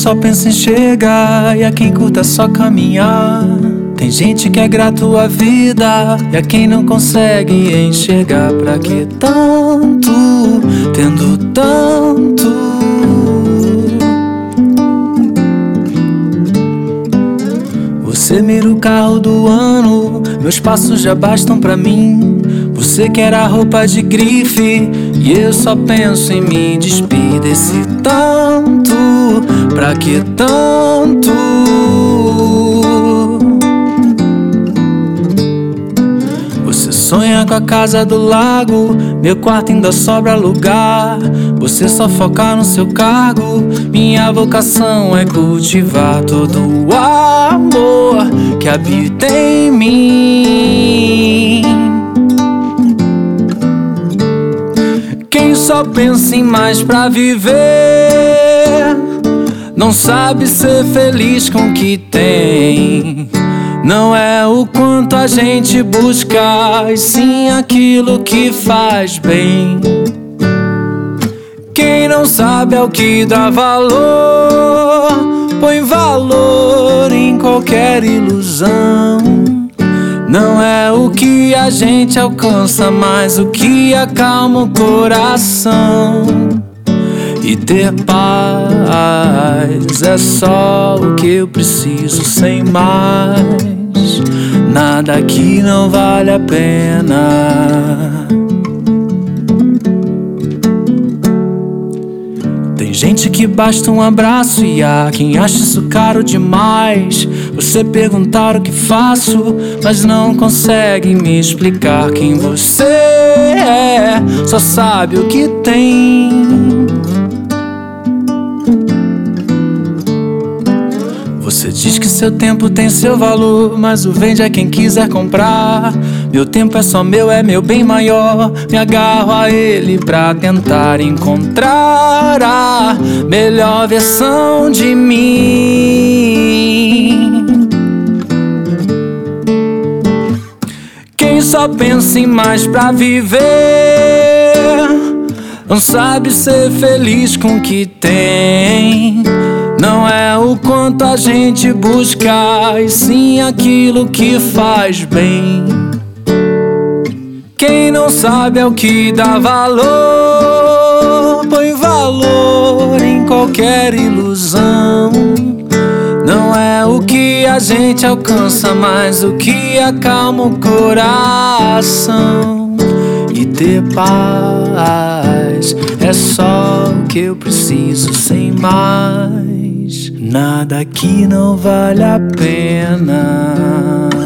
só pensa em chegar e a quem curta só caminhar. Tem gente que é grato à vida e a quem não consegue enxergar. Pra que tanto, tendo tanto? Você mira o carro do ano, meus passos já bastam pra mim. Você quer a roupa de grife e eu só penso em me despir desse tanto. Pra que tanto? Você sonha com a casa do lago, meu quarto ainda sobra lugar. Você só foca no seu cargo, minha vocação é cultivar todo o amor que habita em mim. Quem só pensa em mais pra viver não sabe ser feliz com o que tem. Não é o quanto a gente busca, e sim aquilo que faz bem. Quem não sabe é o que dá valor, põe valor em qualquer ilusão. Não é o que a gente alcança, mas o que acalma o coração. E ter paz é só o que eu preciso, sem mais. Nada aqui não vale a pena. Tem gente que basta um abraço e há quem acha isso caro demais. Você perguntar o que faço, mas não consegue me explicar quem você é, só sabe o que tem. Você diz que seu tempo tem seu valor, mas o vende é quem quiser comprar. Meu tempo é só meu, é meu bem maior. Me agarro a ele pra tentar encontrar a melhor versão de mim. Quem só pensa em mais pra viver não sabe ser feliz com o que tem. Não é o quanto a gente busca, e sim aquilo que faz bem. Quem não sabe é o que dá valor, põe valor em qualquer ilusão. Não é o que a gente alcança, mas o que acalma o coração. E ter paz é só o que eu preciso, sem mais. Nada aqui não vale a pena.